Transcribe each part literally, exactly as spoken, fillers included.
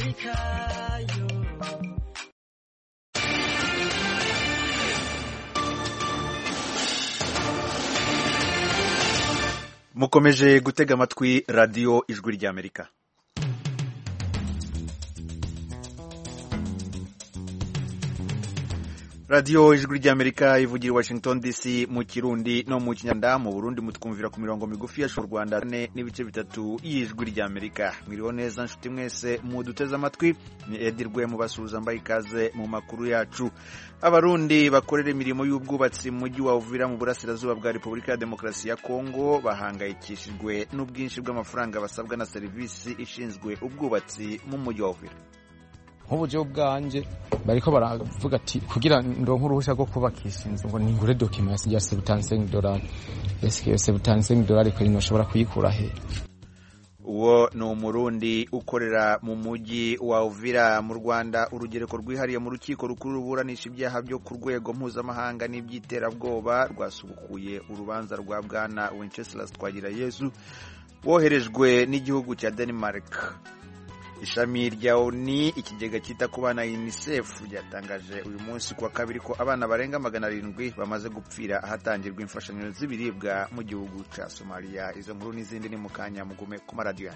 kayo. mukomeje gutega amatwi radiyo ijwi ry'Amerika. radiyo ijwi ry'Amerika ivugira i Washington D C mu Kirundi no mu Kinyarwanda. Mu Burundi mutwumvira ku mirongo migufi ya Rwanda ne n'ibice bitatu y'ijwi ry'Amerika. Mwiriho neza nshuti mwese muduteze amatwi, ni Edirwe mu basuhuza mbaye ikaze mu makuru yacu. Abarundi bakorera imirimo y'ubwubatsi mu mujyi wa Uvira mu burasirazuba bwa Repubulika ya Demokarasi ya Kongo bahangayikishijwe n'ubwinshi bw'amafaranga basabwa na serivisi ishinzwe ubwubatsi mu mujyi wa Uvira. Nk'uburyo bwanje bariko baravuga ati kugira ndonke uruhushya rwo kubakisha inzu ngo ningure document ya seventy dollars. Eske seventy dollars ko inoshobora kuyikura he? Uwo ni umurundi ukorera mu mujyi wa Uvira mu Rwanda. Urugereko rwihariye mu rukiko rukuru ruburanisha ibyaha byo ku rwego mpuzamahanga n'ibyiterabwoba rwasubukuye urubanza rwa bwana Wenceslas Twagirayezu woherejwe n'igihugu cya Denmark. Ishami rya O N U ikigega cyita ku bana UNICEF ryatangaje uyu munsi kuwa kabiri ko abana barenga magana arindwi bamaze gupfira ahatangirwa imfashanyo z'ibiribwa mu gihugu cya Somalia. Izo nkuru n'izindi ni mu kanya mugume ku maradiyo.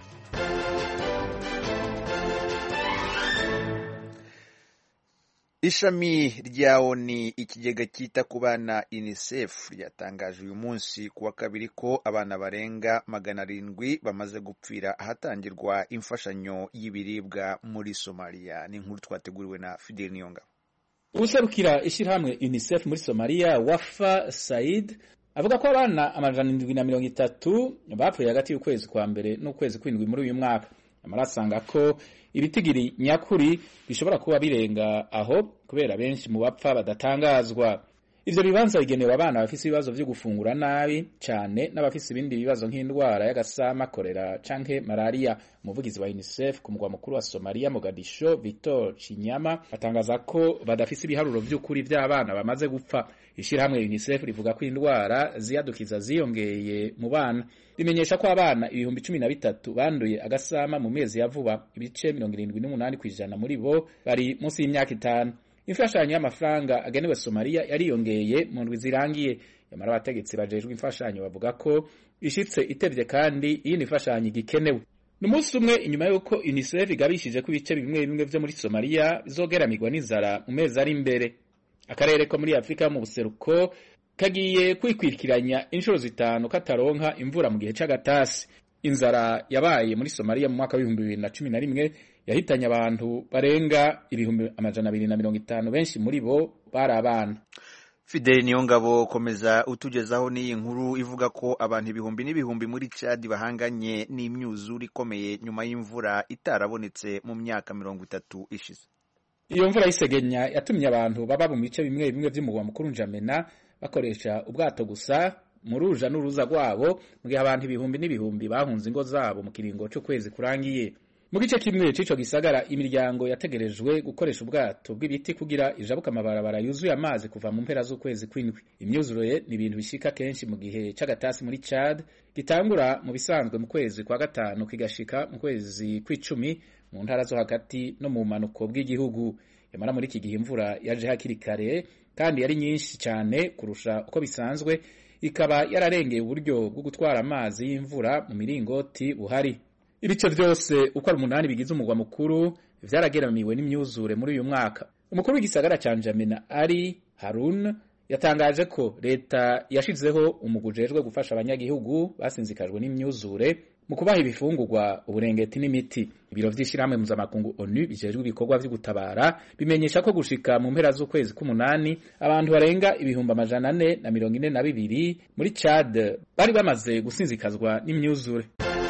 Ishami rya O N U ikigega cyita ku bana UNICEF ryatangaje uyu munsi kuwa kabiri ko abana barenga magana arindwi bamaze gupfira ahatangirwa imfashanyo y'ibiribwa muri Somalia. Ni inkuru twateguriwe na Fidel Niyonga. Userukira ishirahamwe UNICEF muri Somalia, Wafa Said, avuga ko abana amajana indwi na mirongo itatu bapfuye hagati y'ukwezi kwa mbere n'ukwezi kw'indwi muri uyu mwaka. Amarasanga ko ibitigiri nyakuri bishobora kuba birenga aho kubera benshi mu bapfa badatangazwa. Ivyo bibanza bigenewe abana bafise ibibazo vyo gufungura nabi cyane n'abafise ibindi bibazo nk'indwara y'agasama, kolera canke malaria. Umuvugizi wa UNICEF ku mugwa mukuru wa Somalia Mogadisho, Victor Chinyama, atangaza ko badafise ibiharuro vy'ukuri vy'abana bamaze gupfa. Ishirahamwe UNICEF rivuga ko indwara ziyadukiza ziyongeye mu bana. Rimenyesha ko abana ibihumbi cumi na bitatu banduye agasama mu mezi ya vuba. Ibice mirongo irindwi n'umunani kw'ijana muri bo bari munsi y'imyaka itanu. Imfashanyo y'amafaranga agenewe Somalia yariyongeye mu ndwi zirangiye. Yamara abategetsi bajejwe imfashanyo bavuga ko ishitse itevye kandi iyi ni imfashanyo igikenewe. N'umunsi umwe inyuma yuko UNICEF igabishije ko ibice bimwe bimwe vyo muri Somalia bizogeramirwa n'inzara mu mezi ari imbere. Akarere ko muri Afrika mu buseruko kagiye kwikwirikiranya inshuro zitanu kataronka imvura mu gihe c'agatasi. Inzara yabaye muri Somalia mu mwaka w'ibihumbi bibiri na cumi na rimwe yahitanye abantu barenga ibihumbi amajana abiri na mirongo itanu, benshi muri bo bari abana. Fidel Niyongabo komeza utugezaho n'iyi nkuru ivuga ko abantu ibihumbi n'ibihumbi muri Chad bahanganye n'imyuzure ikomeye nyuma y'imvura itarabonetse mu myaka mirongo itatu ishize. Iyo mvura y'isegenya yatumye abantu baba mu bice bimwe bimwe by'umugwa mukuru N'Djamena bakoresha ubwato gusa mu ruja n'uruza rwabo, mu gihe abantu ibihumbi n'ibihumbi bahunze ingo zabo mu kiringo cyo kwezi kurangiye. Mu gice kimwe c'ico gisagara imiryango yategerejwe gukoresha ubwato bw'ibiti kugira ijabuka amabarabara yuzuye amazi kuva mu mpera z'ukwezi kw'indwi. Imyuzure ni ibintu bishika kenshi mu gihe c'agatasi muri Chad, gitangura mu bisanzwe mu kwezi kwa gatanu kigashika mu kwezi kw'icumi mu ntara zo hagati no mu manuko bw'igihugu. Yamara muri iki gihe imvura yaje hakiri kare kandi yari nyinshi cyane kurusha uko bisanzwe, ikaba yararengeye uburyo bwo gutwara amazi y'imvura mu miringoti buhari. Ibice vyose uko ari umunani bigize umugwa mukuru vyarageramiwe n'imyuzure muri uyu mwaka. Umukuru w'igisagara ca N'Djamena ari Harun yatangaje ko leta yashizeho umugujejwe gufasha abanyagihugu basinzikajwe n'imyuzure mu kubaha ibifungurwa, uburengeti n'imiti. Ibiro vy'ishirahamwe mpuzamakungu O N U bijejwe ibikorwa vyo gutabara bimenyesha ko gushika mu mpera z'ukwezi k'umunani abantu barenga ibihumbi amajana ane na mirongo ine na bibiri muri Chad bari bamaze gusinzikazwa n'imyuzure.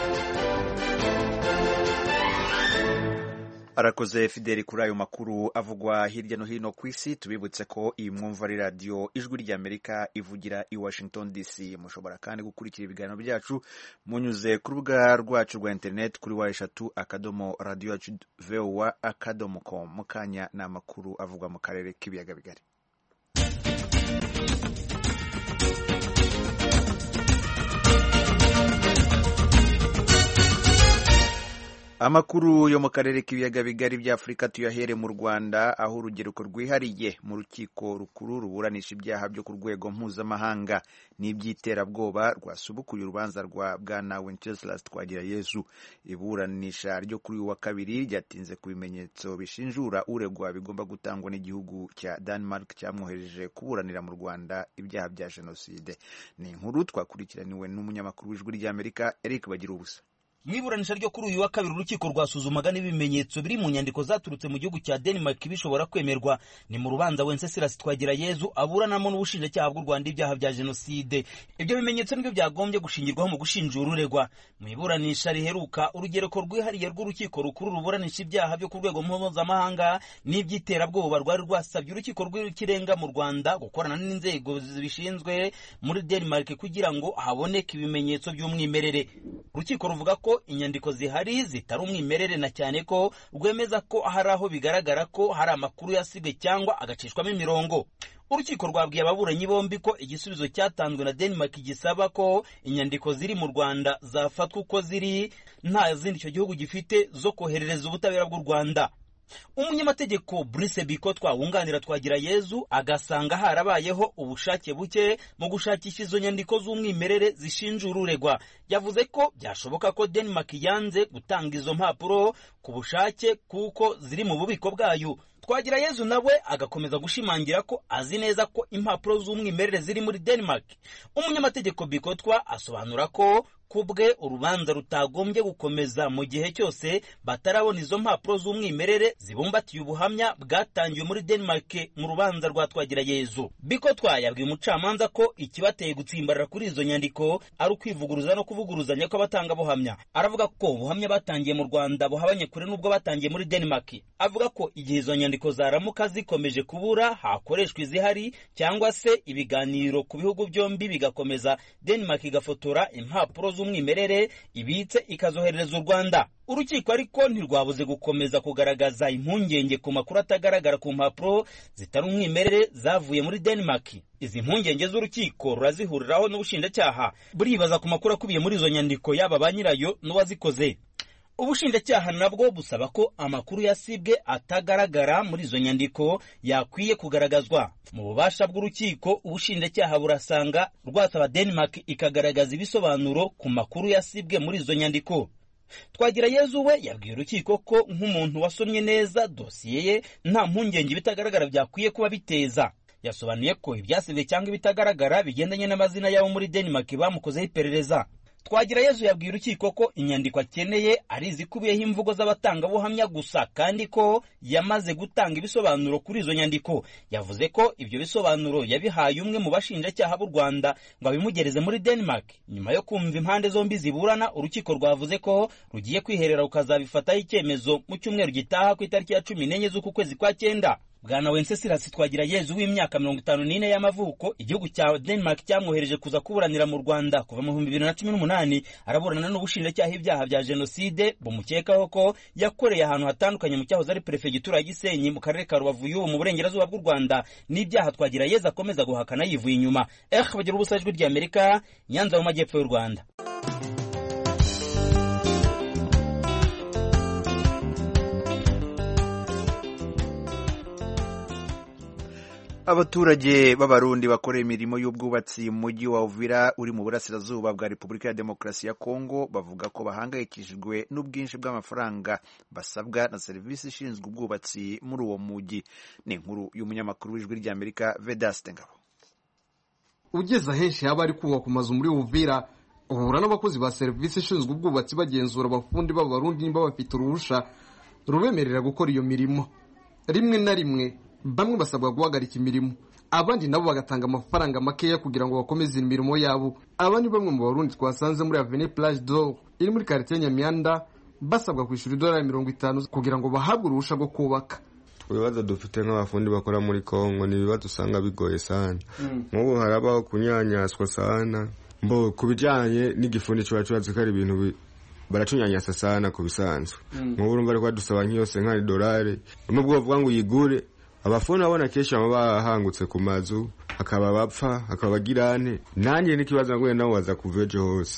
Arakoze Fidel kuri ayo makuru avugwa hirya no hino ku isi. Tubibutse ko iyi mwumva ari radio ijwi ry'Amerika ivugira i Washington D C. Mushobora kandi gukurikira ibiganiro byacu munyuze ku rubuga rwacu rwa internet kuri wa eshatu akadomo radio yacu V O A akadomo com. Mukanya na makuru avugwa mu karere k'ibiyaga bigari. Amakuru yo mu karere k'ibiyaga bigari bya Afurika tuyahere mu Rwanda, aho urugereko rwihariye mu rukiko rukuru ruburanisha ibyaha byo ku rwego mpuzamahanga n'iby'iterabwoba rwasubukuye urubanza rwa bwana Wenceslas Twagirayezu. Iburanisha ryo kuri uyu wa kabiri ryatinze ku bimenyetso bishinjura uregwa bigomba gutangwa n'igihugu cya Denmark cyamwohereje kuburanira mu Rwanda ibyaha bya jenoside. Ni inkuru twakurikiraniwe n'umunyamakuru w'Ijwi ry'Amerika Eric Bagirubusa. Mwiburanisha ryo kuri uyu wa kabiri urukiko rwasuzumaga n'ibimenyetso biri mu nyandiko zaturutse mu gihugu cya Denmark bishobora kwemerwa. Ni mu rubanza Wenceslas Twagirayezu aburanamo n'ubushinjacyaha bw'u Rwanda ibyaha bya jenoside. Ibyo bimenyetso nibyo byagombye gushingirwaho mu gushinjura uregwa. Mu iburanisha riheruka urugereko rwihariye rw'urukiko rukuru ruburanisha ibyaha byo ku rwego mpuzamahanga n'iby'iterabwoba rwari rwasabye urukiko rw'ikirenga mu Rwanda gukorana n'inzego zibishinzwe muri Denmark kugira ngo haboneke ibimenyetso by'umwimerere. Urukiko ruvuga ko inyandiko zihari zitari umwimerere na cyane ko rwemeza ko hari aho bigaragara ko hari amakuru yasibwe cyangwa agacishwamo imirongo. Urukiko rwabwiye ababuranyi bombi ko igisubizo cyatanzwe na Denmark gisaba ko inyandiko ziri mu Rwanda zafatwa uko ziri, nta zindi icyo gihugu gifite zo koherereza ubutabera bw'u Rwanda. Umunyamategeko Brice Bikotwa wunganira Twagirayezu agasanga harabayeho ubushake buke mu gushakisha izo nyandiko z'umwimerere zishinjura uregwa. Yavuze ko byashoboka ko Denmark yanze gutanga izo mpapuro ku bushake kuko ziri mu bubiko bwayo. Twagirayezu nawe agakomeza gushimangira ko azi neza ko impapuro z'umwimerere ziri muri Denmark. Umunyamategeko Bikotwa asobanura ko kubwe urubanza rutagombye gukomeza mu gihe cyose batarabona izo mpapuro z'umwimerere zibumbatiye ubuhamya bwatangiwe muri Denmark mu rubanza rwa Twagirayezu. Bikotwa yabwiye umucamanza ko ikibateye gutsimbarara kuri izo nyandiko ari ukwivuguruza no kuvuguruzanya kw'abatanga buhamya. Aravuga ko ubuhamya batangiye mu Rwanda buhabanye kure n'ubwo batangiye muri Denmark. Avuga ko igihe izo nyandiko zaramuka zikomeje kubura hakoreshwa izihari cyangwa se ibiganiro ku bihugu byombi bigakomeza, Denmark igafotora impapuro z'umwimerere ibitse ikazoherereza u Rwanda. Urukiko ariko ntirwabuze gukomeza kugaragaza impungenge ku makuru atagaragara ku mpapuro zitari umwimerere zavuye muri Denmark. Izi mpungenge z'urukiko rurazihuriraho n'ubushinjacyaha buribaza ku makuru akubiye muri izo nyandiko yaba ba nyirayo n'uwazikoze. Ubushinjacyaha nabwo busaba ko amakuru yasibwe atagaragara muri izo nyandiko yakwiye kugaragazwa. Mu bubasha bw'urukiko ubushinjacyaha burasanga rwasaba Denmark ikagaragaza ibisobanuro ku makuru yasibwe muri izo nyandiko. Twagirayezu we yabwiye urukiko ko nk'umuntu wasomye neza dosiye ye nta mpungenge bitagaragara byakwiye kuba biteza. Yasobanuye ko ibyasibwe cyangwa ibitagaragara bigendanye n'amazina yabo muri Denmark bamukozeho iperereza. Twagirayezu yabwiye urukiko ko inyandiko akeneye ari izikubiyeho imvugo z'abatangabuhamya gusa kandi ko yamaze gutanga ibisobanuro kuri izo nyandiko. Yavuze ko ibyo bisobanuro yabihaye umwe mu bashinjacyaha b'u Rwanda ngo abimugereze muri Denmark. Nyuma yo kumva impande zombi ziburana, urukiko rwavuze ko rugiye kwiherera rukazabifataho icyemezo mu cyumweru gitaha ku itariki ya cumi n'enye z'uku kwezi kwa cyenda. Bwana Wenceslas Twagirayezu w'imyaka mirongo itanu n'ine y'amavuko, igihugu cya Denmark cyamwohereje kuza kuburanira mu Rwanda kuva mu bihumbi bibiri na cumi n'umunani. Araburana n'ubushinjacyaha ibyaha bya jenoside bumukekaho ko yakoreye ahantu hatandukanye mu cyahoze ari perefegitura ya Gisenyi mu karere ka Rubavu y'ubu mu burengerazuba bw'u Rwanda, n'ibyaha Twagirayezu akomeza guhakana yivuye inyuma. Eh bagira ubusa Ijwi ry'Amerika, Nyanza mu majyepfo y'u Rwanda. Abaturage b'Abarundi bakora imirimo y'ubwubatsi mu mujyi wa Uvira uri mu burasirazuba bwa Repubulika ya Demokarasi ya Kongo bavuga ko bahangayikishijwe n'ubwinshi bw'amafaranga basabwa na serivisi ishinzwe ubwubatsi muri uwo mujyi. Ni inkuru y'umunyamakuru w'Ijwi ry'Amerika Vedaste Ngabo. Ugeze ahenshi haba ari kubaka amazu muri Uvira, uhura n'abakozi ba serivisi ishinzwe ubwubatsi bagenzura abafundi b'Abarundi nimba bafite uruhusha rubemerera gukora iyo mirimo. Rimwe na rimwe bamwe basabwa guhagarika imirimo, abandi nabo bagatanga amafaranga makeya kugira ngo bakomeze imirimo yabo. Aba ni bamwe mu Barundi twasanze muri Avenue Plage d'Or iri muri quartier Nyamyanda basabwa kwishura idolari mirongo itanu kugira ngo bahabwe uruhusha rwo kubaka. Ibibazo dufite nk'abafundi bakora muri Kongo ni ibibazo usanga bigoye sana. Nk'ubu harabaho kunyanyaswa sana, mbo kubijanye n'igifundi cyo bacubaze ko ari ibintu baracunyanyasa sana ku bisanzwe. Nk'ubu urumva ariko dusaba nk'iyose nka dolari nubwo bavuga ngo uyigure. Abafundi abona kesha bahangutse ku mazu, akaba bapfa, akaba bagirane. Nanjye n'ikibazo ngo nawe waza kuveje hose.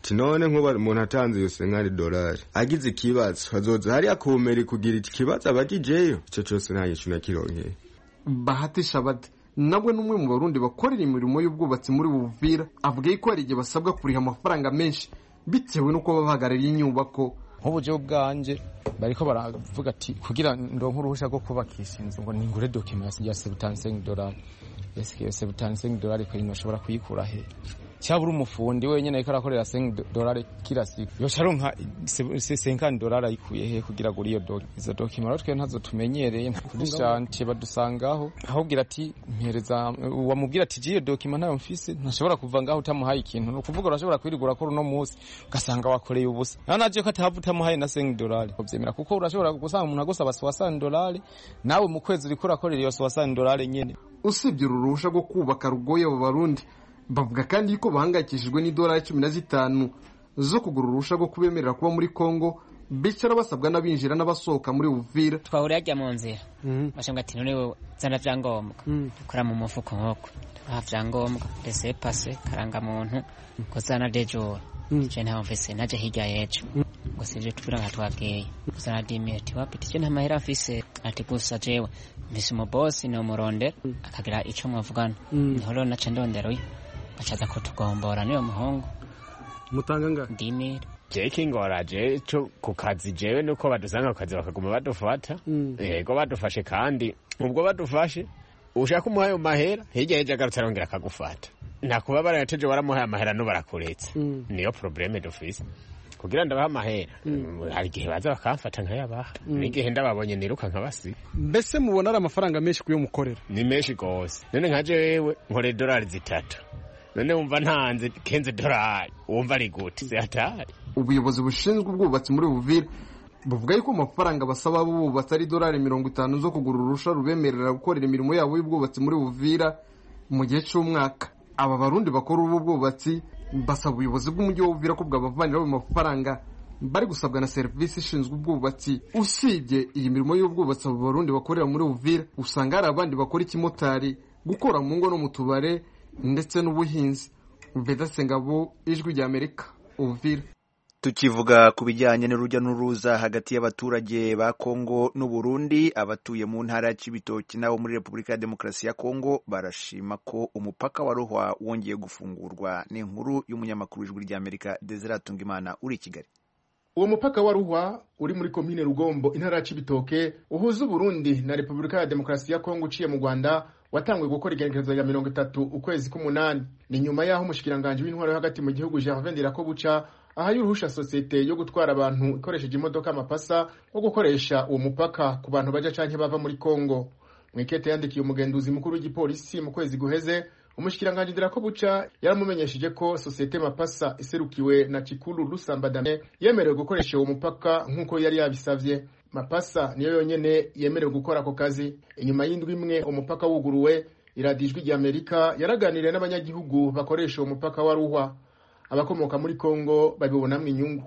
none nk'ubu umuntu atanze iyo senkari dolari agize ikibazo hazoza hariya kumeri kugira ikibazo abagijeyo ico cose nta nyishu nakironkeye. Bahati Shabade nabwe n'umwe mu barundi bakorera imirimo y'ubwubatsi muri Uvira avuga ko hari igihe basabwa kuriha amafaranga menshi bitewe nuko babahagarariye inyubako. Nk'uburyo bwanje bariko baravuga ati kugira ndonke uruhusha rwo kubakisha inzu ngo ningure document ya seventy-five dollars. Eske seventy-five dollars ko inoshobora kuyikura he? Cyabura umufundi wenyene ariko arakorera cinq dollars kila siku. Yo sharonka cinquante dollars ayikuye he kugira ngo iyo doc izo document twe ntazo tumenyereye kuri shanti badusangaho ahubwira ati mpereza wamubwira ati jiyo document nayo mfise ntashobora kuva ngaho utamuhaye ikintu no kuvuga urashobora kwirigura ko no munsi ugasanga wakoreye ubusa. Naje ko atahavu utamuhaye na cinq dollars ubyemera kuko urashobora gusanga umuntu agosaba soixante dollars nawe mu kwezi uri kurakorera iyo soixante dollars nyene. Usibye ururusha rwo kubaka rugoye abo barundi bavuga kandi yuko bahangayikishijwe n'idolari cumi na zitanu zo kugura urusha rwo kubemerera kuba muri Kongo bicara basabwa n'abinjira n'abasohoka muri Uvira. Twahuriye ajya mu nzira bashanga ati none wewe zana vyangombwa ukora mu mufuko nkoko aha vyangombwa laissez passer karanga muntu ko zana dejo je nta mfise naje hirya yejo ngo sije tubira nka twabwiye kuzana dimeti wapi tije nta mahera mfise ati gusa jewe mfise mu boss no muronde akagira ico mwavugana niho rero naca ndondero achaza kutugombora niyo muhongo mutanga nga dimiri Jeki ngoraje cyo kukazi jewe nuko badusanga kukazi bakaguma badufata yego badufashe kandi ubwo badufashe ushaka umuhaye mahera hirya yeje agarutse akagufata nakuba barateje waramuhaye amahera no barakuretse niyo probleme dufise kugira ndabaha amahera hari gihe baza bakamfata nkayabaha n'igihe ndababonye niruka nkabasi. Mbese mubona ari amafaranga menshi kuyo mukorera? Ni menshi gose none nkaje wewe nkore dolari zitatu none wumva ntanze kenze dolari wumva ari gute zatari. Ubuyobozi bushinzwe ubwubatsi muri Uvira buvuga yuko amafaranga basaba bubatsi ari dolari mirongo itanu zo kugura urusha rubemerera gukorera imirimo yabo y'ubwubatsi muri Uvira mu gihe cy'umwaka. Aba barundi bakora ubu bwubatsi basaba ubuyobozi bw'umujyi wa Uvira ko bwabavanira mu mafaranga bari gusabwa na serivisi ishinzwe ubwubatsi. Usibye iyi mirimo y'ubwubatsi abo barundi bakorera muri Uvira usanga hari abandi bakora ikimotari, gukora mu ngo no mu tubare ndetse n'ubuhinzi. Vedasengabo, Ijwi rya Amerika, Uvira. Tukivuga ku bijyanye n'urujya n'uruza hagati y'abaturage ba Kongo n'u Burundi, abatuye mu ntara ya Cibitoki nabo muri Repubulika ya Demokarasi ya Kongo barashima ko umupaka wa Ruhwa wongeye gufungurwa. Ni inkuru y'umunyamakuru w'Ijwi rya Amerika Desire Tungimana uri i Kigali. Uwo mupaka wa Ruhwa uri muri komine Rugombo intara ya Cibitoke uhuza Burundi na Repubulika ya Demokarasi ya Kongo uciye mu Rwanda watangwe gukora igenekerezo ya mirongo itatu ukwezi k'umunani. Ni nyuma yaho umushikiranganje w'intwaro hagati mu gihugu Gervais Ndirakobuca aha yuruhusha societe yo gutwara abantu ikoresheje imodoka amapasa wo gukoresha uwo mupaka ku bantu baje canke bava muri Kongo. Mwikete yandikiye umugenduzi mukuru w'igipolisi mu kwezi guheze umushikiranganje Ndirakobuca yaramumenyesheje ko societe mapasa iserukiwe na Cikulu Lusambadane yemerewe gukoresha uwo mupaka nkuko yari yabisavye. Mapasa niyo yonyene yemerewe gukora ako kazi. Inyuma y'indwi imwe umupaka wuguruwe, iradijwi rya Amerika yaraganiriye n'abanyagihugu bakoresha uwo mupaka wa Ruhwa. Abakomoka muri Kongo babibonamwe inyungu.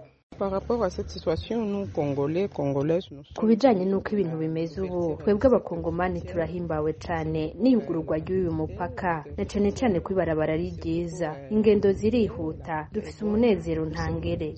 Ku bijanye n'uko ibintu bimeze ubu twebwe abakongomani turahimbawe cane n'iyugururwa ry'uyu mupaka na cane cane ko ibarabara ari ryiza, ingendo zirihuta, dufise umunezero ntangere.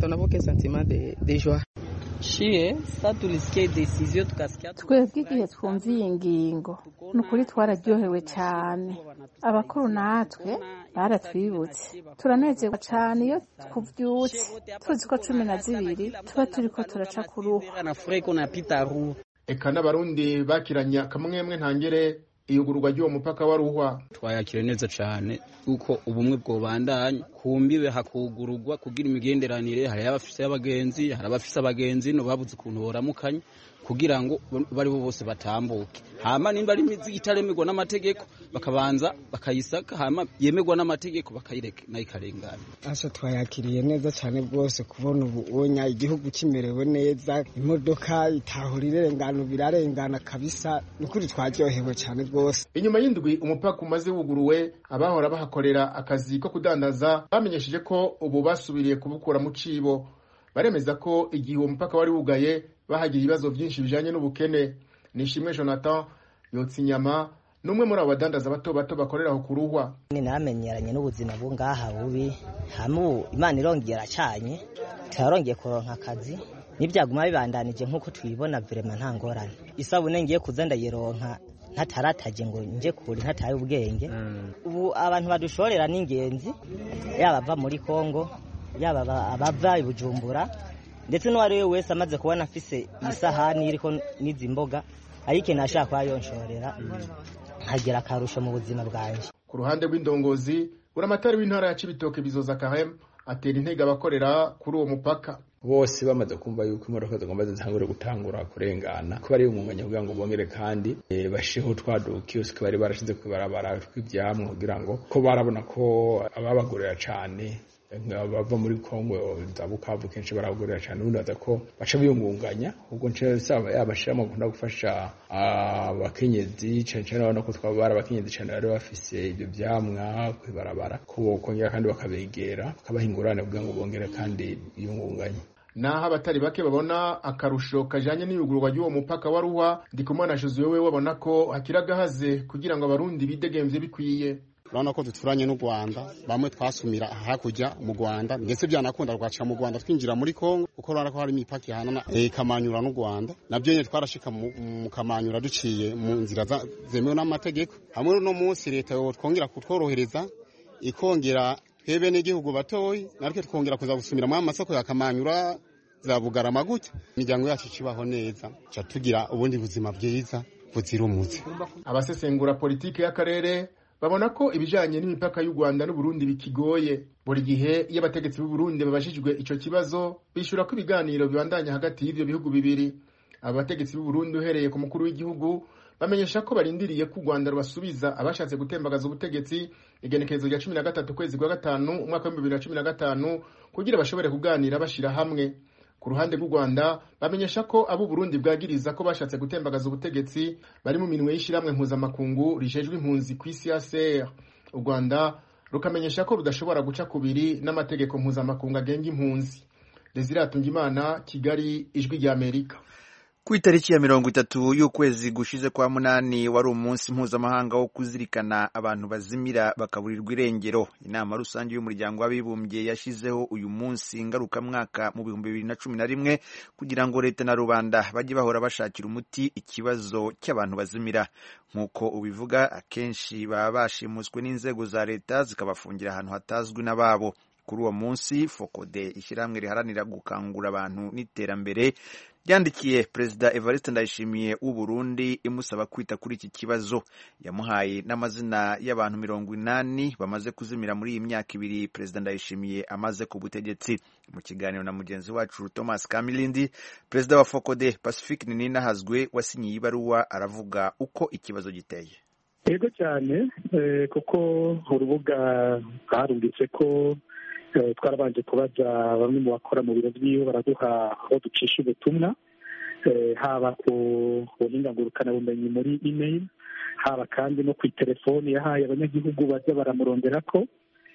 Twebwe igihe twumviye iyi ngingo nukuri twararyohewe cyane, abakuru natwe baratwibutse, turanezerwa cyane iyo tuvyutse tuzi ko cumi na zibiri tuba turiko turaca ku Ruhwa. Eka n'abarundi bakiranya kamwemwe ntangere iyugururwa ry'uwo mupaka wa Ruhwa. Twayakire neza cyane uko ubumwe bwobandanya kumbibe hakugururwa kugira imigenderanire, hari abafise abagenzi, hari abafise abagenzi no babuze ukuntu boramukanye kugira ngo bari bo bose batambuke. Hama nimba ari imizigo itaremerwa n'amategeko bakabanza bakayisaka, hama yemerwa n'amategeko bakayireka nayikarengana. Asa twayakiriye neza cyane rwose kubona ubu onya igihugu kimerewe neza, imodoka itahura irengana birarengana kabisa, nukuri twaryohewe cyane rwose. Inyuma y'indwi umupaka umaze wuguruwe, abahora bahakorera akazi ko kudandaza bamenyesheje ko ubu basubiriye kubukura mu cibo. Baremeza ko igihe uwo mupaka wari wugaye bahagira ibibazo byinshi bijanye n'ubukene. Nishimwe Jonathan yotsa inyama n'umwe muri abo badandaza bato bato bakorera aho kuruhwa. Ni namenyeranye n'ubuzima bwo ngaha bubi, hamu Imana irongera cyanye tarongeye kuronka akazi nibyaguma bibandanije nkuko twibona vraiment nta ngorane. Isabune ngiye kuza ndayironka ntatarataje ngo nje kuri ntataye ubwenge. Ubu abantu badushorera n'ingenzi yaba bava muri Kongo yaba abava ibujumbura ndetse n'uwari we wese amaze kubona afise isahani iriko n'izi mboga ayike nashaka kwayonshorera hagira akarusho mu buzima bwanje. Ku ruhande rw'indongozi uramatari w'intara ya Cibitoke Bizoza Kahem atera intege abakorera kuri uwo mupaka. Bose bamaze kumva yuko imodoka zigomba zitangure gutangura kurengana ko bari umwanya kugira ngo bongere kandi e, bashiho twadukiyo bari barashize kwibarabara tw'ibyamwe kugira ngo ko barabona ko ababagorera cyane bava muri Kongo zabukavu kenshi baragorera cyane ubundi baza ko baca biyungunganya ubwo nce saba yabashiramo gukunda gufasha abakenyezi cyane cyane abana ko twabara abakenyezi cyane bari bafise ibyo byamwa kwibarabara ko kongera kandi bakabegera bakabahingurane kugira ngo bongere kandi biyungunganye. Naho abatari bake babona akarusho kajanye n'iyugurwa y'uwo mupaka wa Ruhwa Ndikumana Josué we wabona ko hakiragahaze kugira ngo abarundi bidegemvye bikwiye. Urabona ko duturanye n'u Rwanda bamwe twasumira hakurya mu Rwanda ndetse byanakunda rwaca mu Rwanda twinjira muri Kongo uko urabona ko hari imipaka ihanana e, Kamanyura n'u Rwanda nabyo nyine twarashika mu Kamanyura duciye mu nzira zemewe n'amategeko. Hamwe no munsi leta yo twongera kutworohereza ikongera twebe n'igihugu batoyi narike twongera kuza gusumira mu masoko ya Kamanyura za Bugarama gute imiryango yacu kibaho neza cha tugira ubundi buzima bwiza buzira umuze. Abasesengura politike y'akarere babona ko ibijanye n'imipaka y'u Rwanda n'u Burundi bikigoye. Buri gihe iyo abategetsi b'u Burundi babashijwe ico kibazo bishura ko ibiganiro bibandanya hagati y'ivyo bihugu bibiri. Abategetsi b'u Burundi uhereye ku mukuru w'igihugu bamenyesha ko barindiriye ku Rwanda rubasubiza abashatse gutembagaza ubutegetsi igenekerezo rya cumi na gatatu kwezi kwa gatanu umwaka wa bibiri na cumi na gatanu kugira bashobore kuganira bashira hamwe. Ku ruhande rw'u Rwanda bamenyesha ko abo Burundi bwagiriza ko bashatse gutembagaza ubutegetsi bari mu minwe y'ishiramwe mpuzamakungu rijejwe impunzi ku isi ya C R. U Rwanda rukamenyesha ko rudashobora guca kubiri n'amategeko mpuzamakungu agenga impunzi. Desire Atungimana, Kigali, Ijwi rya Amerika. Ku itariki ya mirongo itatu y'ukwezi gushize kwa munani wari umunsi mpuzamahanga wo kuzirikana abantu bazimira bakaburirwa irengero. Inama rusange y'umuryango w'abibumbye yashizeho uyu munsi ngarukamwaka mu bihumbi bibiri na cumi na rimwe kugira ngo leta na rubanda bajye bahora bashakira umuti ikibazo cy'abantu bazimira. Nk'uko ubivuga, akenshi baba bashimuswe n'inzego za leta zikabafungira ahantu hatazwi n'ababo. Kuri uwo munsi Fokode ishyirahamwe riharanira gukangura abantu n'iterambere yandikiye Perezida Evariste Ndayishimiye w'u Burundi imusaba kwita kuri iki kibazo. Yamuhaye n'amazina y'abantu mirongo inani bamaze kuzimira muri iyi myaka ibiri Perezida Ndayishimiye amaze ku butegetsi. Mu kiganiro na mugenzi wacu Thomas Kamilindi, Perezida wa Fokode Pacifique Ninahazwe wasinyiye ibaruwa aravuga uko ikibazo giteye. Yego cyane kuko urubuga harumvise ko twarabanje kubaza bamwe mu bakora mu biro by'iwe baraduha aho ducisha ubutumwa haba ku buhinga ngurukanabumenyi muri email haba kandi no ku telefoni yahaye abanyagihugu bajya baramurondera ko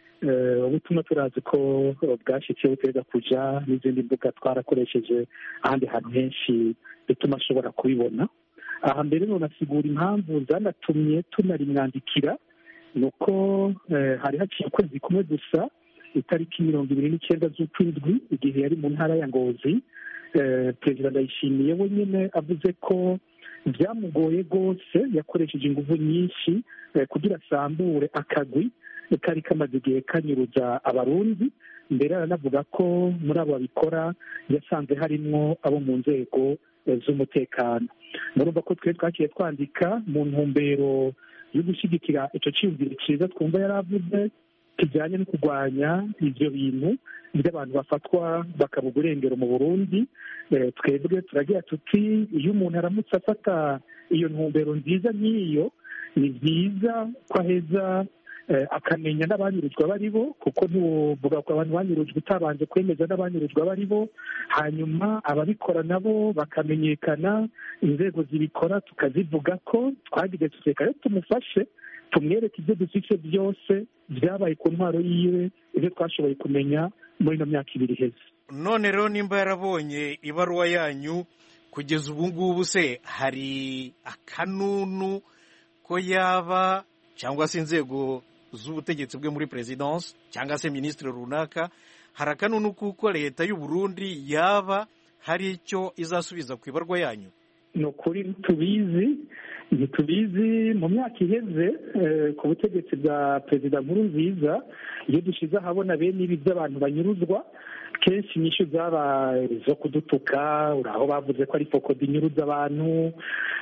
ubutumwa turazi ko bwashyikiye buteza kuja n'izindi mbuga twarakoresheje ahandi hantu henshi bituma ashobora kubibona. Aha mbere nonasigura impamvu zanatumye tunarimwandikira ni uko hari haciye ukwezi kumwe gusa itariki mirongo ibiri n'icyenda z'ukwindwi igihe yari mu ntara ya Ngozi, Perezida Ndayishimiye we nyine avuze ko byamugoye rwose yakoresheje ingufu nyinshi kugira asambure akagwi kari kamaze igihe kanyuruza abarundi. Mbere aranavuga ko muri abo babikora yasanze harimwo abo mu nzego z'umutekano. Murumva ko twe twakiye twandika mu ntumbero yo gushyigikira icyo cyiyumviro cyiza twumva yari avuze kijyanye no kurwanya ibyo bintu by'abantu bafatwa bakabuga irengero mu Burundi. Twebwe turagira tuti iyo umuntu aramutse afata iyo ntumbero nziza nk'iyo ni byiza ko aheza akamenya n'abanyurujwe bari bo, kuko ntiwovuga ko abantu banyurujwe utabanje kwemeza n'abanyurujwe bari bo, hanyuma ababikora nabo bakamenyekana, inzego zibikora tukazivuga ko twagize tuteka rero tumufashe tumwereke ibyo dufite byose byabaye ku ntwaro yiwe, ibyo twashoboye kumenya muri ino myaka ibiri iheze. None rero nimba yarabonye ibaruwa yanyu kugeza ubu ngubu se hari akanunu ko yaba cyangwa se inzego z'ubutegetsi bwe muri perezidansi cyangwa se minisitiri runaka, hari akanunu kuko leta y'u Burundi yaba hari icyo izasubiza ku ibarwa yanyu? ni ukuri tubizi ntitubizi mu myaka iheze ku butegetsi bwa perezida Nkurunziza, iyo dushize ahabona bene ibi by'abantu banyuruzwa, kenshi inyishu zabaye zo kudutuka, uraho bavuze ko ari fokodi inyuruza abantu,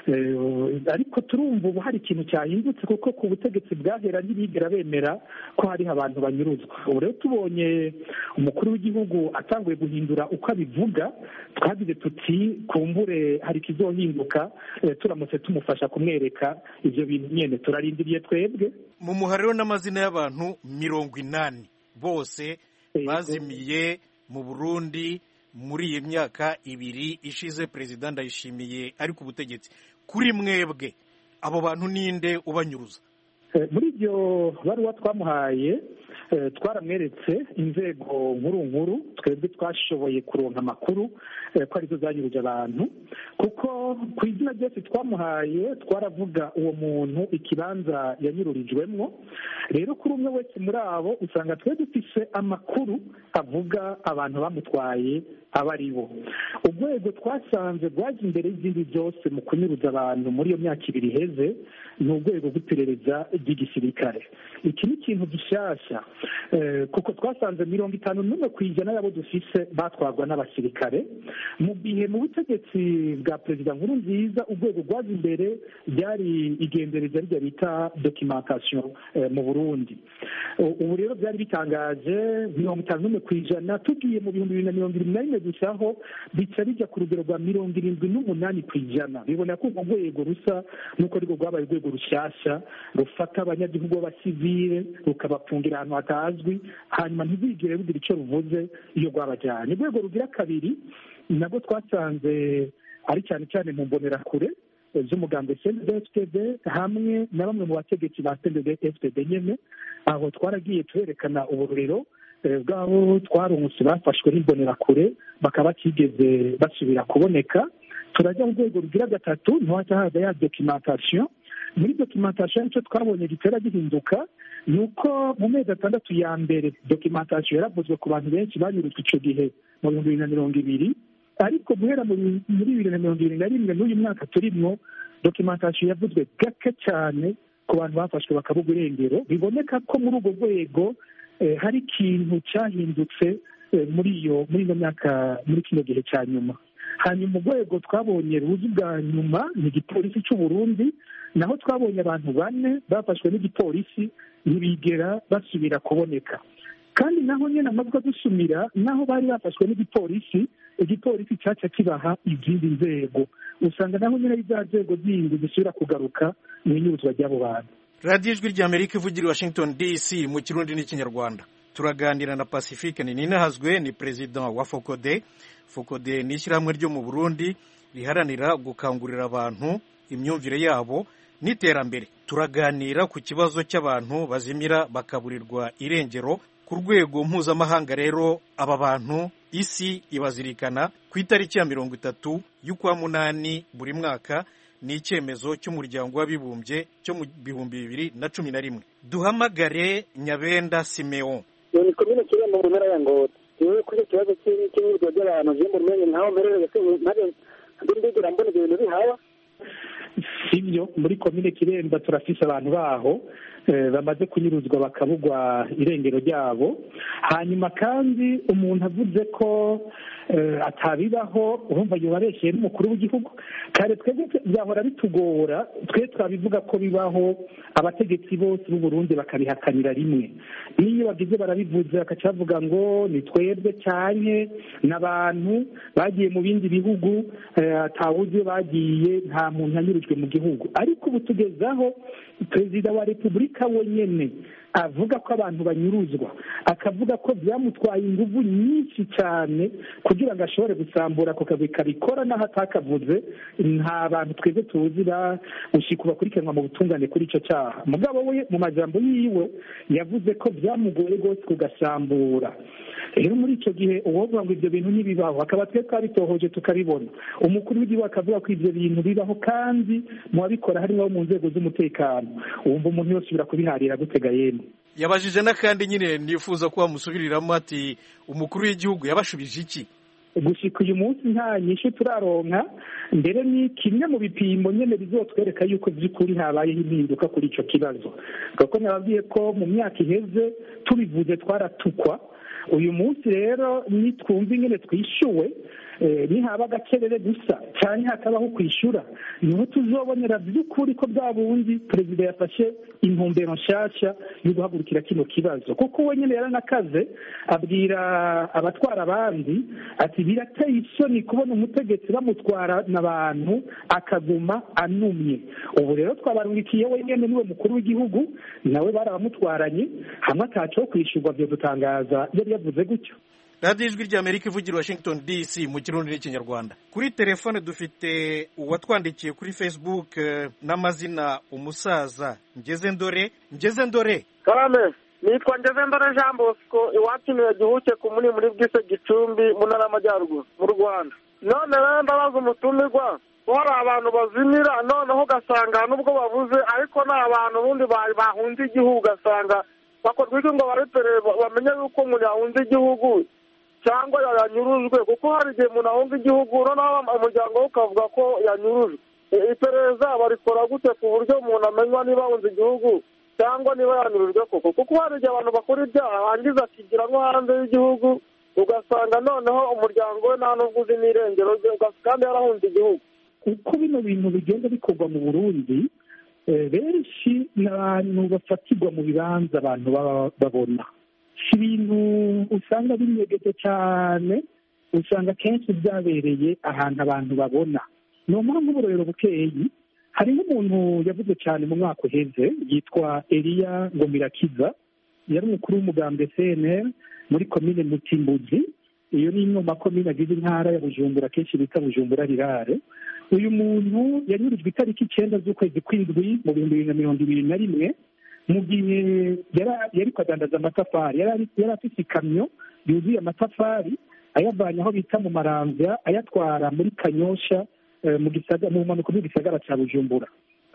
ariko turumva ubu hari ikintu cyahindutse, kuko ku butegetsi bwahera ntibigera bemera ko hariho abantu banyuruzwa. ubu rero tubonye umukuru w'igihugu atanguye guhindura uko abivuga, twagize tuti kumbure hari ikizohinduka, turamutse tumufasha kumwereka ibyo bintu nyine turarindiriye twebwe. mu muhariro n'amazina y'abantu mirongo inani bose bazimiye mu Burundi muri iyi myaka ibiri ishize perezida Ndayishimiye ari ku butegetsi. Kuri mwebwe abo bantu ninde ubanyuruza? muri ibyo baruwa twamuhaye twaramweretse inzego nkuru nkuru twebwe twashoboye kuronka amakuru ko arizo zanyuruje abantu, kuko ku izina ryose twamuhaye twaravuga uwo muntu ikibanza yanyururijwemwo. rero kuri umwe wese muri abo usanga twe dufise amakuru avuga abantu bamutwaye aba ari bo. urwego twasanze rwaje imbere y'izindi byose mu kunyuruza abantu muri iyo myaka ibiri iheze ni urwego rw'iperereza ry'igisirikare. iki ni ikintu gishyashya, kuko twasanze mirongo itanu n'umwe ku ijana y'abo dufise batwarwa n'abasirikare, mu gihe mu butegetsi bwa perezida Nkurunziza urwego rwaje imbere ryari igendereza rya bita documentation mu Burundi. ubu rero byari bitangaje, mirongo itanu n'umwe ku ijana tugiye mu bihumbi bibiri na mirongo irindwi na rimwe gusaho bica bijya ku rugero rwa mirongo irindwi n'umunani ku ijana. bibona ko urwo rwego rusa n'uko ariko rwabaye urwego rushyashya rufata abanyagihugu b'abasivile rukabapfungira ahantu hatazwi, hanyuma ntibigire rugira icyo ruvuze iyo rwabajyanye. urwego rugira kabiri nabwo twasanze ari cyane cyane mu mbonerakure z'umugambi C N D D F T D hamwe na bamwe mu bategetsi ba C N D D F T D nyene. aho twaragiye tuberekana uburorero bw'abo twarungutse bafashwe n'imbonerakure bakaba batigeze basubira kuboneka. turajya mu rwego rugira gatatu ntiwaca haza ya documentation. muri documentation icyo twabonye gitera gihinduka ni uko mu mezi atandatu ya mbere documentation yaravuzwe ku bantu benshi banyurujwe icyo gihe mu bihumbi bibiri na mirongo ibiri, ariko guhera muri bibiri na mirongo ibiri na rimwe n'uyu mwaka turimo documentation yavuzwe gake cyane ku bantu bafashwe bakabugwa irengero. biboneka ko muri urwo rwego hari ikintu cyahindutse muri iyo muri ino myaka, muri kino gihe cya nyuma. hanyuma urwego twabonye ruzi bwa nyuma ni igipolisi cy'u Burundi, naho twabonye abantu bane bafashwe n'igipolisi ntibigera basubira kuboneka. kandi naho nyine amazwi adusumira naho bari bafashwe n'igipolisi, igipolisi cyaca kibaha izindi nzego, usanga naho nyine za nzego zindi zisubira kugaruka mu inyuruzwa ry'abo bantu. radiyo ijwi ry'Amerika ivugira i Washington D C mu Kirundi n'Ikinyarwanda. turaganira na Pacifique Ninahazwe, ni perezida wa Fokode. Fokode ni ishyirahamwe ryo mu Burundi riharanira gukangurira abantu imyumvire yabo n'iterambere. turaganira ku kibazo cy'abantu bazimira bakaburirwa irengero ku rwego mpuzamahanga. Rero aba bantu isi ibazirikana ku itariki ya mirongo itatu y'ukwa munani buri mwaka. ni icyemezo cy'umuryango w'abibumbye cyo mu bihumbi bibiri na cumi na rimwe. duhamagare Nyabenda Simeon. ni komine Kirembo mu ntara ya Ngozi. yewe kuri ikibazo cy'imyirwa by'abantu byo mu rumenye ntaho mperereye maze ndindigera mbona ibintu bihawa. sibyo, muri komine Kiremba turafise abantu baho bamaze kunyuruzwa bakabugwa irengero ryabo. hanyuma kandi umuntu avuze ko atabibaho urumva yubabeshye n'umukuru w'igihugu. kare twebwe byahora bitugora, twe twabivuga ko bibaho, abategetsi bose b'u Burundi bakabihakanira rimwe. n'iyo bagize barabivuze bakaca bavuga ngo ni twebwe cyane n'abantu bagiye mu bindi bihugu, atawuzi bagiye, nta muntu yanyurujwe mu gihugu. ariko ubu tugezaho perezida wa repubulika amerika wenyine avuga ko abantu banyuruzwa, akavuga ko byamutwaye ingufu nyinshi cyane kugira ngo ashobore gusambura ako kagwi kabikora n'aho atakavuze, nta bantu twebwe tuzi gushika bakurikiranwa mu butungane kuri icyo cyaha. Mugabo we mu majambo yiwe yavuze ko byamugoye rwose kugasambura. Rero muri icyo gihe uwovuga ngo ibyo bintu ntibibaho, akaba twe twabitohoje tukabibona, umukuru w'igihugu akavuga ko ibyo bintu bibaho kandi mu babikora harimo abo mu nzego z'umutekano, wumva umuntu yose ubira kubiharira gutega yemwe. Yabajije n'akandi nyine nifuza ko bamusubiriramo ati umukuru w'igihugu yabashubije iki? Gushika uyu munsi nta nyinshi turaronka, mbere ni kimwe mu bipimo nyine bizotwereka yuko by'ukuri habayeho impinduka kuri icyo kibazo, kuko nababwiye ko mu myaka iheze tubivuze twaratukwa. Uyu munsi rero nitwumva ingene twishyuwe, nihaba agacerere gusa cyane hakabaho kwishyura, niho tuzobonera by'ukuri ko bwa bundi perezida yafashe intumbero nshyashya yo guhagurukira kino kibazo. Kuko we nyine yaranakaze abwira abatwara abandi ati birateye isoni kubona umutegetsi bamutwara n'abantu akaguma anumye. Ubu rero twabarungikiye wenyine niwe mukuru w'igihugu, nawe barabamutwaranye, hamwe ataco kwishyurwa byo dutangaza yari yavuze gutyo. radiyo ijwi ry'amerika ivugira Washington D C mu kirundi n'ikinyarwanda. Kuri telefone dufite uwatwandikiye kuri Facebook n'amazina umusaza Ngeze Ndore. Ngeze Ndore. Karame, nitwa Ngeze Ndore Jean Bosco, iwacu ni gihuke ku muri muri bwise Gicumbi mu ntara y'Amajyaruguru mu Rwanda. None rero ndabaza umutumirwa, hari abantu bazimira noneho ugasanga nubwo babuze ariko ni abantu bundi bahunze igihugu, ugasanga bakorwa iki ngo baretere bamenye yuko umuntu yahunze igihugu cyangwa yanyurujwe, kuko hari igihe umuntu ahunze igihugu noneho umuryango we ukavuga ko yanyurujwe. Iperereza barikora gute ku buryo umuntu amenywa niba ahunze igihugu cyangwa niba yanyurujwe koko? Kuko hari igihe abantu bakora ibyaha hangiza akigira nko hanze y'igihugu, ugasanga noneho umuryango we nta n'ubwo uzi n'irengero rye kandi yarahunze igihugu. Uko bino bintu bigenda bikorwa mu Burundi, benshi n'abantu bafatirwa mu bibanza abantu babona, si ibintu usanga binyegeje cyane, usanga kenshi byabereye ahantu abantu babona. Niyo mpamvu uburorero bukeyi, hariho umuntu yavuze cyane mu mwaka uheze yitwa Eliya Ngomirakiza, yari umukuru w'umugambwe C N L muri komine Mutimbuzi, iyo ni imwe mu makomine agize intara ya Bujumbura kenshi bita Bujumbura rirare. Uyu muntu yanyurujwe itariki icyenda z'ukwezi kw'indwi mu bihumbi bibiri na mirongo ibiri na rimwe, mu gihe yari kwadandaza amatafari. Yari afite ikamyo yuzuye amatafari ayavanye aho bita mu Maramvya ayatwara muri Kanyosha mu gisagara mu mpanuka mu gisagara cya Bujumbura.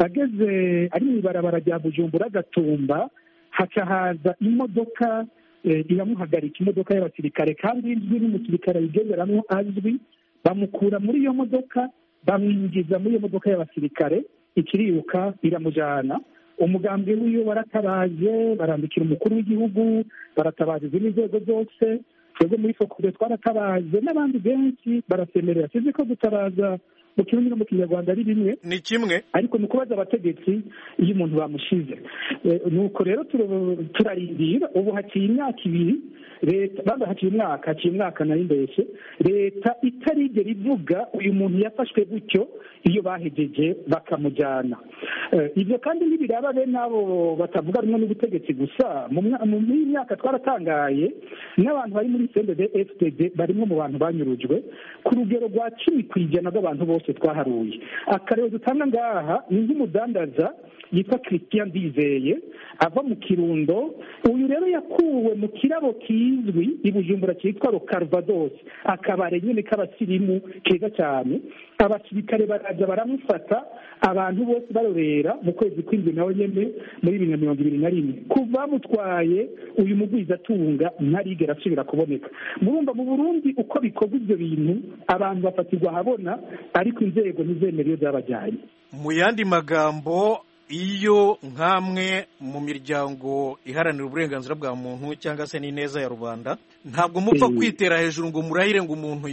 Ageze ari mu ibarabara rya Bujumbura Gatumba, haca haza imodoka iramuhagarika, imodoka y'abasirikare kandi izwi n'umusirikare yigenderamwo azwi, bamukura muri iyo modoka bamwinjiza muri iyo modoka y'abasirikare, ikiriruka iramujana. Umugambwe wiwe baratabaje, barandikira umukuru w'igihugu, baratabaje izindi nzego zose, twebwe muri Fokode twaratabaje n'abandi benshi barasemerera. Sizi ko gutabaza mu kirundi no mu kinyarwanda ari bimwe, ni kimwe, ariko ni ukubaza abategetsi iyo umuntu bamushize. Nuko rero turarindira. Ubu haciye imyaka ibiri leta baba haciye umwaka haciye umwaka nari mbeshe, leta itarigera ivuga uyu muntu yafashwe gutyo iyo bahejeje bakamujyana. Ibyo kandi ntibiraba bene abo batavuga rumwe n'ubutegetsi gusa. Mu myaka twaratangaye n'abantu bari muri C N D D F D D barimo mu bantu banyurujwe ku rugero rwa cumi ku ijana rw'abantu bose twaharuye. Akarero dutanga ngaha ni nk'umudandaza yitwa Christian Ndizeye ava mu Kirundo. Uyu rero yakuwe mu kirabo kizwi i Bujumbura cyitwa Calvados, akabare nyine k'abasirimu keza cyane. Abasirikare baraza baramufata, abantu bose barorera mu kwezi kw'indwi nawe nyene muri bibiri na mirongo ibiri na rimwe. Kuva bamutwaye uyu mugwizatunga ntarigera asubira kuboneka. Murumva mu Burundi uko bikorwa ibyo bintu, abantu bafatirwa ahabona ariko inzego ntizemera iyo byabajyanye. Mu yandi magambo, iyo nk'amwe mu miryango iharanira uburenganzira bwa muntu cyangwa se n'ineza ya rubanda, ntabwo mupfa kwitera hejuru ngo murahire ngo umuntu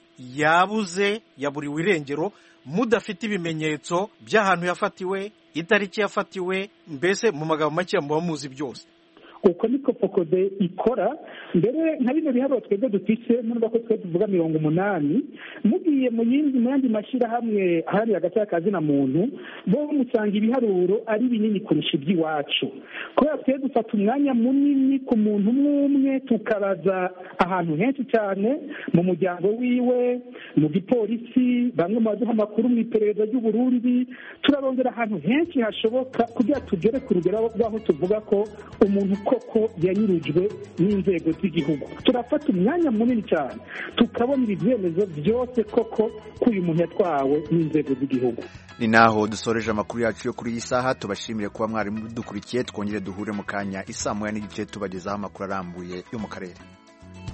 yabuze yaburiwe irengero mudafite ibimenyetso by'ahantu yafatiwe, itariki yafatiwe, mbese mu magambo make muba muzi byose. uko niko fokode ikora. mbere nka bino biharuro twebwe dufise nubwo ko twe tuvuga mirongo umunani, mugiye mu yindi mu yandi mashyirahamwe hari hagati y'akazina muntu bo musanga ibiharuro ari binini kurusha iby'iwacu, kubera twe dufata umwanya munini ku muntu umwe umwe tukabaza ahantu henshi cyane, mu muryango wiwe, mu gipolisi, bamwe mu baduha amakuru mu iperereza ry'u Burundi, turarondera ahantu henshi hashoboka kugira tugere ku rugero rw'aho tuvuga ko umuntu koko yanyurujwe n'inzego z'igihugu. Turafata umwanya munini cyane tukabona ibyemezo byose koko ko uyu muntu yatwawe n'inzego z'igihugu. Ni naho dusoreje amakuru yacu yo kuri iyi saha. Tubashimire kuba mwari dukurikiye, twongere duhure mu kanya isaa moya n'igice tubagezaho amakuru arambuye yo mu karere.